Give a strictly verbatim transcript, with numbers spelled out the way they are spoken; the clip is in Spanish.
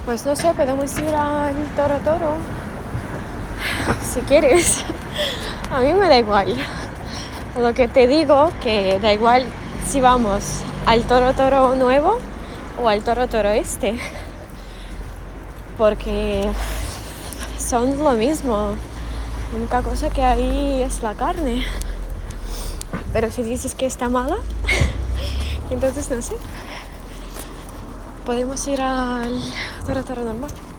Pues no sé, podemos ir al Toro Toro, si quieres. A mí me da igual. Lo que te digo, que da igual si vamos al Toro Toro nuevo o al Toro Toro este, porque son lo mismo. La única cosa que hay es la carne. Pero si dices que está mala, entonces no sé. Podemos ir al Toro Toro normal.